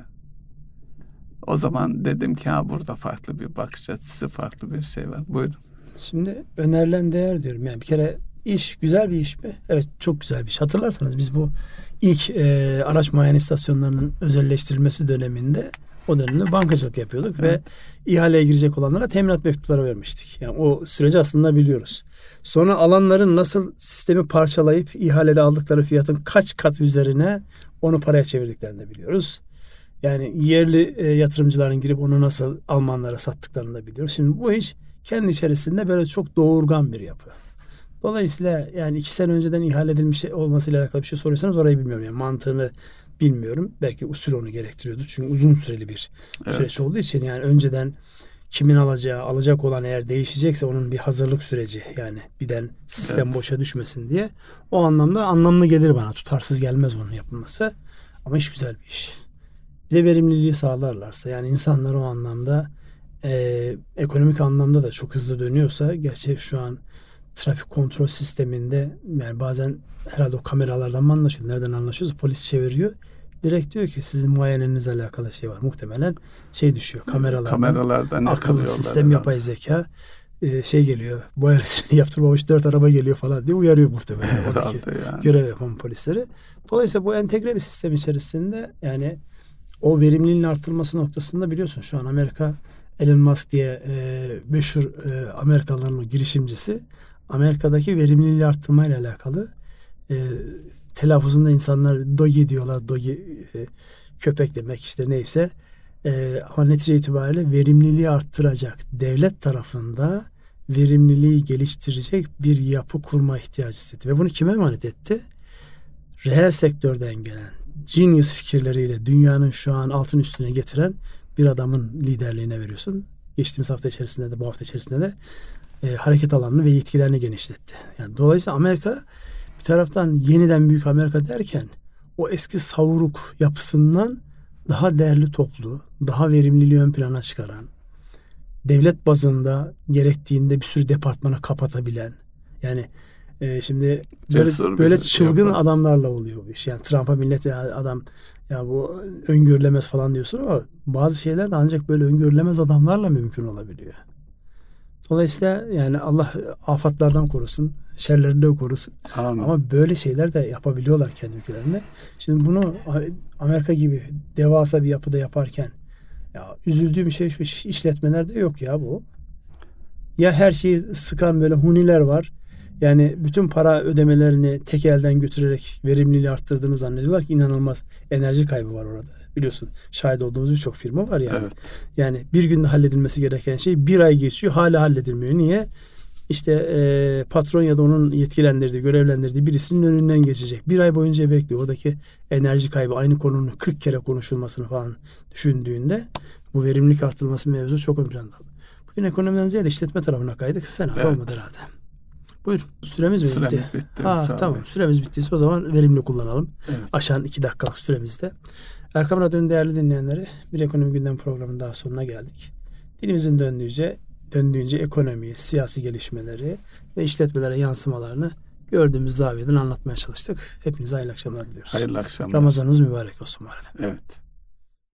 O zaman dedim ki burada farklı bir bakış açısı, farklı bir şey var. Buyurun. Şimdi önerilen değer diyorum. Yani bir kere iş güzel bir iş mi? Evet, çok güzel bir iş. Hatırlarsanız biz bu ilk araç muayene istasyonlarının özelleştirilmesi döneminde, o dönemde bankacılık yapıyorduk ve ihaleye girecek olanlara teminat mektupları vermiştik. Yani o süreci aslında biliyoruz. Sonra alanların nasıl sistemi parçalayıp ihalede aldıkları fiyatın kaç kat üzerine onu paraya çevirdiklerini de biliyoruz. Yani yerli yatırımcıların girip onu nasıl Almanlara sattıklarını da biliyoruz. Şimdi bu iş kendi içerisinde böyle çok doğurgan bir yapı. Dolayısıyla yani 2 sene önceden ihale edilmiş olmasıyla alakalı bir şey soruyorsanız orayı bilmiyorum. Yani mantığını bilmiyorum. Belki usul onu gerektiriyordu. Çünkü uzun süreli bir süreç olduğu için, yani önceden kimin alacak olan eğer değişecekse onun bir hazırlık süreci, yani birden sistem boşa düşmesin diye. O anlamda anlamlı gelir bana. Tutarsız gelmez onun yapılması. Ama iş güzel bir iş. Bir de verimliliği sağlarlarsa, yani insanlar o anlamda ekonomik anlamda da çok hızlı dönüyorsa, gerçi şu an trafik kontrol sisteminde yani bazen herhalde o kameralardan mı anlaşılıyor? Nereden anlaşıyoruz? Polis çeviriyor. Direkt diyor ki sizin muayenenizle alakalı şey var. Muhtemelen şey düşüyor. Kameralardan akıllı sistem, yapay zeka geliyor. Bu arasını yaptırmamış 4 araba geliyor falan diye uyarıyor muhtemelen oradaki yani görev yapan polisleri. Dolayısıyla bu entegre bir sistem içerisinde, yani o verimliliğin artırılması noktasında biliyorsun şu an Amerika, Elon Musk diye meşhur Amerikalıların girişimcisi, Amerika'daki verimliliği arttırmayla alakalı telaffuzunda insanlar dogi diyorlar. Dogi köpek demek işte, neyse. Ama netice itibariyle verimliliği arttıracak, devlet tarafında verimliliği geliştirecek bir yapı kurma ihtiyacı hissetti. Ve bunu kime emanet etti? Reel sektörden gelen genius fikirleriyle dünyanın şu an altın üstüne getiren bir adamın liderliğine veriyorsun. Geçtiğimiz hafta içerisinde de, bu hafta içerisinde de hareket alanını ve yetkilerini genişletti. Yani dolayısıyla Amerika bir taraftan yeniden büyük Amerika derken, o eski savruk yapısından daha değerli toplu, daha verimliliği ön plana çıkaran, devlet bazında gerektiğinde bir sürü departmanı kapatabilen, yani şimdi böyle çılgın adamlarla oluyor bu iş. Yani Trump'a millet adam ya bu öngörülemez falan diyorsun, ama bazı şeyler de ancak böyle öngörülemez adamlarla mümkün olabiliyor. Dolayısıyla yani Allah afatlardan korusun. şerlerinden korusun. Amin. Ama böyle şeyler de yapabiliyorlar kendi ülkelerinde. Şimdi bunu Amerika gibi devasa bir yapıda yaparken ya üzüldüğüm şey şu, işletmelerde yok ya bu. Ya her şeyi sıkan böyle huniler var. Yani bütün para ödemelerini tek elden götürerek verimliliği arttırdığını zannediyorlar ki inanılmaz enerji kaybı var orada. Biliyorsun şahit olduğumuz birçok firma var yani. Evet. Yani bir günde halledilmesi gereken şey bir ay geçiyor hala halledilmiyor. Niye? İşte patron ya da onun yetkilendirdiği, görevlendirdiği birisinin önünden geçecek. Bir ay boyunca bekliyor. Oradaki enerji kaybı aynı konunun 40 kere konuşulmasını falan düşündüğünde bu verimlilik artırılması mevzu çok ön planda. Bugün ekonomiden ziyade işletme tarafına kaydık. Fena olmadı herhalde. Buyur. Süremiz mi bitti? Bitti. Tamam. Süremiz bittiyse o zaman verimli kullanalım. Evet. Aşan 2 dakikalık süremizde. Erkam Radyo'nun değerli dinleyenleri, bir ekonomi gündem programının daha sonuna geldik. Dilimizin döndüğünce ekonomiyi, siyasi gelişmeleri ve işletmelere yansımalarını gördüğümüz zaviyeden anlatmaya çalıştık. Hepinize hayırlı akşamlar diliyoruz. Hayırlı akşamlar. Ramazanınız mübarek olsun bu arada. Evet.